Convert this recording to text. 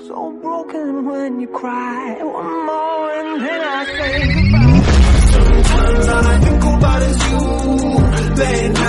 So broken when you cry. One more and then I say goodbye. Sometimes all I think about is you. Late night